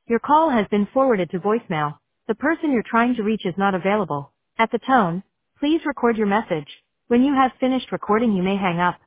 Your call has been forwarded to voicemail. The person you're trying to reach is not available. At the tone, please record your message. When you have finished recording, you may hang up.